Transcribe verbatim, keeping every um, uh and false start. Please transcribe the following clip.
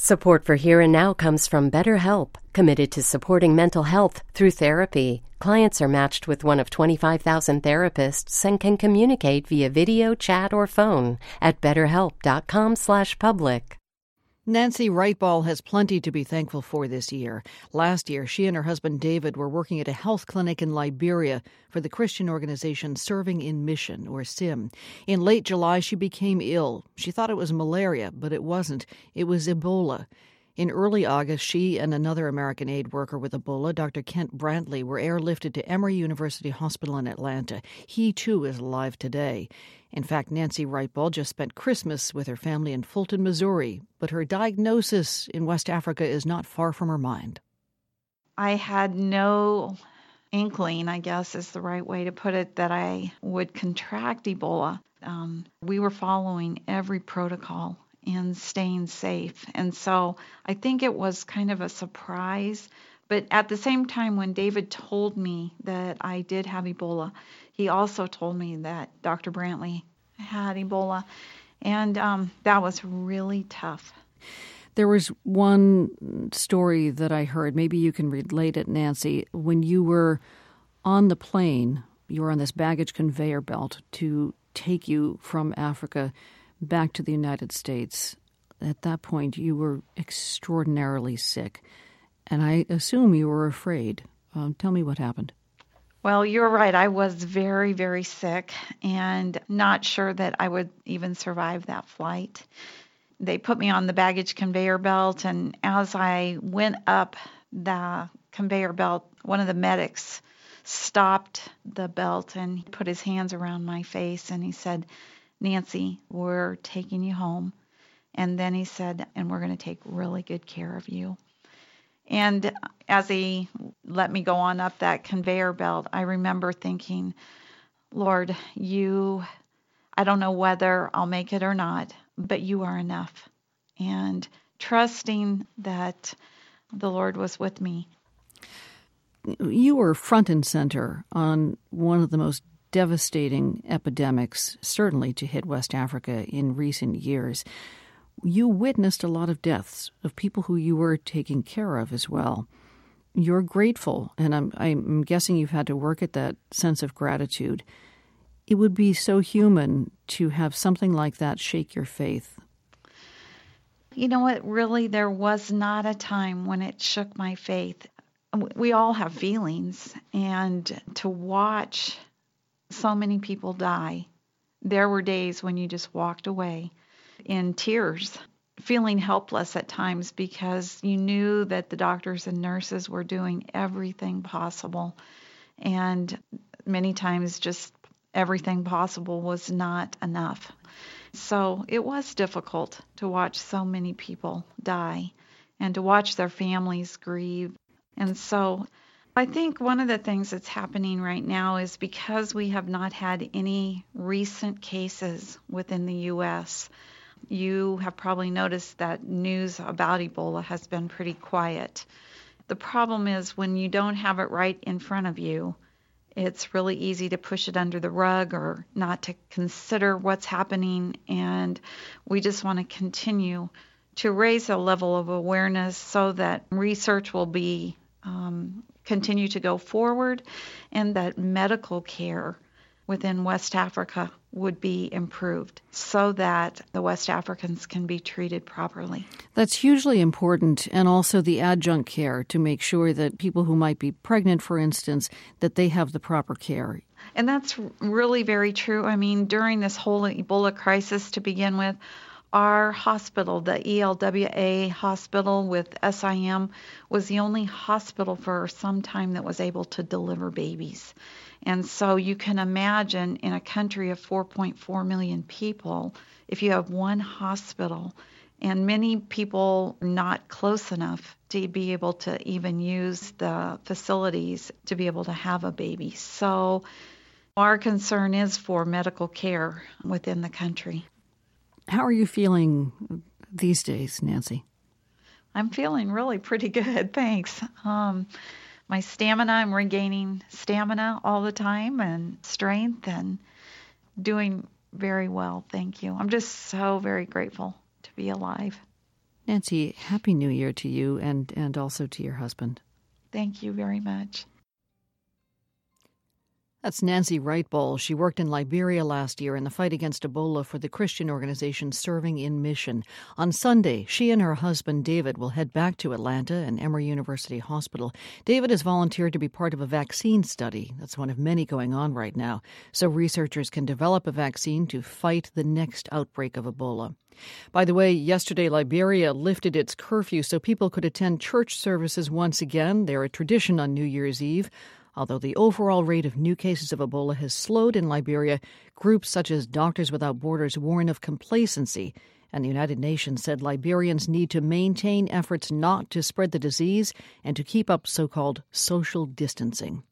Support for Here and Now comes from BetterHelp, committed to supporting mental health through therapy. Clients are matched with one of twenty-five thousand therapists and can communicate via video, chat, or phone at betterhelp.com slash public. Nancy Wrightball has plenty to be thankful for this year. Last year, she and her husband David were working at a health clinic in Liberia for the Christian organization Serving in Mission, or S I M. In late July, she became ill. She thought it was malaria, but it wasn't. It was Ebola. In early August, she and another American aid worker with Ebola, Doctor Kent Brantley, were airlifted to Emory University Hospital in Atlanta. He, too, is alive today. In fact, Nancy Wrightball just spent Christmas with her family in Fulton, Missouri, but her diagnosis in West Africa is not far from her mind. I had no inkling, I guess is the right way to put it, that I would contract Ebola. Um, we were following every protocol and staying safe. And so I think it was kind of a surprise. But at the same time, when David told me that I did have Ebola, he also told me that Doctor Brantley had Ebola. And um, that was really tough. There was one story that I heard, maybe you can relate it, Nancy, when you were on the plane, you were on this baggage conveyor belt to take you from Africa back to the United States. At that point, you were extraordinarily sick, and I assume you were afraid. Um, tell me what happened. Well, you're right. I was very, very sick and not sure that I would even survive that flight. They put me on the baggage conveyor belt, and as I went up the conveyor belt, one of the medics stopped the belt and he put his hands around my face and he said, "Nancy, we're taking you home." And then he said, "And we're going to take really good care of you." And as he let me go on up that conveyor belt, I remember thinking, "Lord, you, I don't know whether I'll make it or not, but you are enough." And trusting that the Lord was with me. You were front and center on one of the most devastating epidemics, certainly to hit West Africa in recent years. You witnessed a lot of deaths of people who you were taking care of as well. You're grateful, and I'm, I'm guessing you've had to work at that sense of gratitude. It would be so human to have something like that shake your faith. You know what? Really, there was not a time when it shook my faith. We all have feelings, and to watch so many people die, there were days when you just walked away in tears, feeling helpless at times because you knew that the doctors and nurses were doing everything possible. And many times just everything possible was not enough. So it was difficult to watch so many people die and to watch their families grieve. And so I think one of the things that's happening right now is because we have not had any recent cases within the U S, you have probably noticed that news about Ebola has been pretty quiet. The problem is when you don't have it right in front of you, it's really easy to push it under the rug or not to consider what's happening. And we just want to continue to raise a level of awareness so that research will be um, continue to go forward and that medical care within West Africa would be improved so that the West Africans can be treated properly. That's hugely important, and also the adjunct care to make sure that people who might be pregnant, for instance, that they have the proper care. And that's really very true. I mean, during this whole Ebola crisis to begin with, our hospital, the E L W A hospital with S I M, was the only hospital for some time that was able to deliver babies. And so you can imagine in a country of four point four million people, if you have one hospital, and many people not close enough to be able to even use the facilities to be able to have a baby. So our concern is for medical care within the country. How are you feeling these days, Nancy? I'm feeling really pretty good, thanks. Um, my stamina, I'm regaining stamina all the time and strength and doing very well, thank you. I'm just so very grateful to be alive. Nancy, Happy New Year to you and, and also to your husband. Thank you very much. That's Nancy Wright-Ball. She worked in Liberia last year in the fight against Ebola for the Christian organization Serving in Mission. On Sunday, she and her husband David will head back to Atlanta and Emory University Hospital. David has volunteered to be part of a vaccine study. That's one of many going on right now, so researchers can develop a vaccine to fight the next outbreak of Ebola. By the way, yesterday Liberia lifted its curfew so people could attend church services once again. They're a tradition on New Year's Eve. Although the overall rate of new cases of Ebola has slowed in Liberia, groups such as Doctors Without Borders warn of complacency, and the United Nations said Liberians need to maintain efforts not to spread the disease and to keep up so-called social distancing.